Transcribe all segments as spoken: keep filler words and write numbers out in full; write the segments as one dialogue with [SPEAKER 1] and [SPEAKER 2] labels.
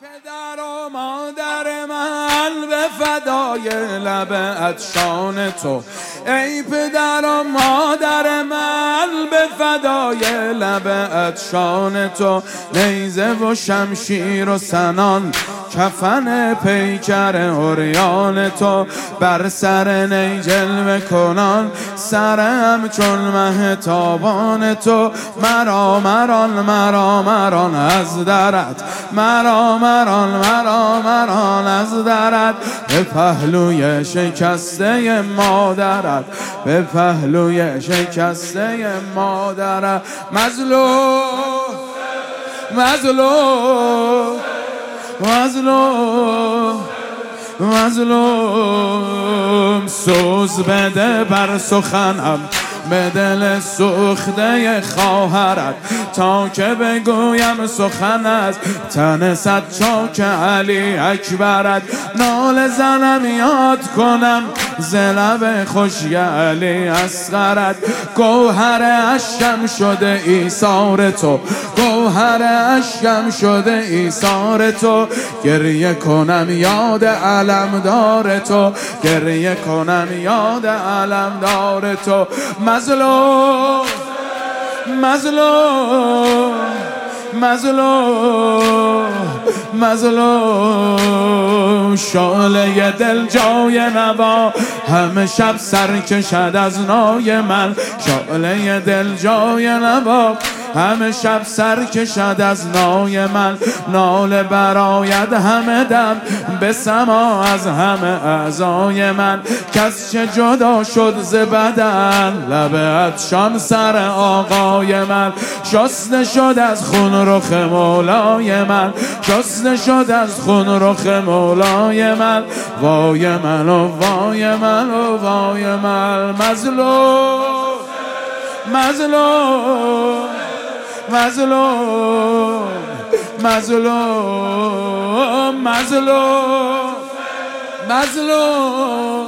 [SPEAKER 1] پدر و مادر من به فدای لب عطشان تو، ای پدر و مادر من به فدای لب عطشان تو. نیزه و شمشیر و سنان، کفن پیکر عریان تو، بر سر نی جلوه کنان، سرم چون مه تابان تو. مرا مران مرا مران از درت، مرا مران مرا مران از درت، به پهلوی شکسته مادرت، به پهلوی شکسته مادرت. مظلوم مظلوم مظلوم مظلوم، سوز بده بر سخنم به دل سوخته خواهرت، تا که بگویم سخن از تن صد چاک علی اکبرت. نال زنم یاد کنم ز لب خوشی علی اصغرت، گوهر اشکم شده ایثار تو، گوهر اشکم شده ایثار تو. گریه کنم یاد علمدار تو، گریه کنم یاد علمدار تو. مظلوم مظلوم مظلوم مظلوم، شعله دل جای نوا همه شب سر کشد از نای من، شعله دل جای نوا همه شب سر کشد از نای من. ناله براید همه دم به سما از همه اعضای من، کس چه جدا شد ز بدن لب عطشان سر آقای من. شسته شد از خون رخ مولای من، شسته شد از خون رخ مولای من. وای من و وای من و وای من. مظلوم مظلوم مظلوم مظلوم مظلوم مظلوم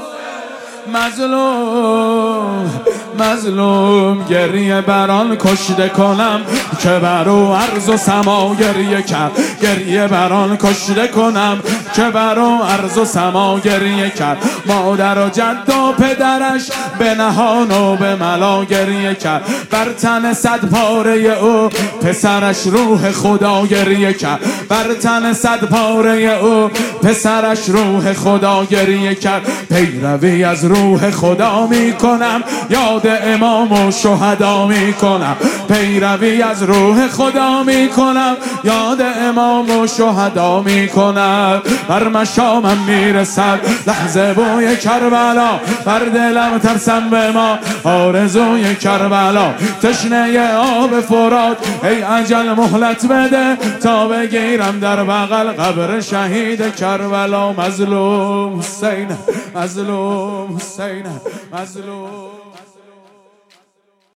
[SPEAKER 1] مظلوم مظلوم، گریه بران کشته کنم که بر او عرض و سما گریه کرد، گریه بران کشته کنم که بر او عرض و سما گریه کرد. مادر و جد و پدرش به نهان و به ملا گریه کرد، بر تن صد پاره او پسرش روح خدا گریه کرد، بر تن صد پاره او پسرش روح خدا گریه کرد. پیروی از روح خدا می کنم، یاد امام و شهدا می کنم، پیروی از روح خدا می کنم، یاد امام و شهدا می کنم. بر مشامم میرسد لحظه بوی کربلا، بر دلم ترسم به ما آرزوی کربلا. تشنه آب فرات ای اجل مهلت بده، تا بگیرم در بغل قبر شهید کربلا. مظلوم حسین مظلوم حسین مظلوم.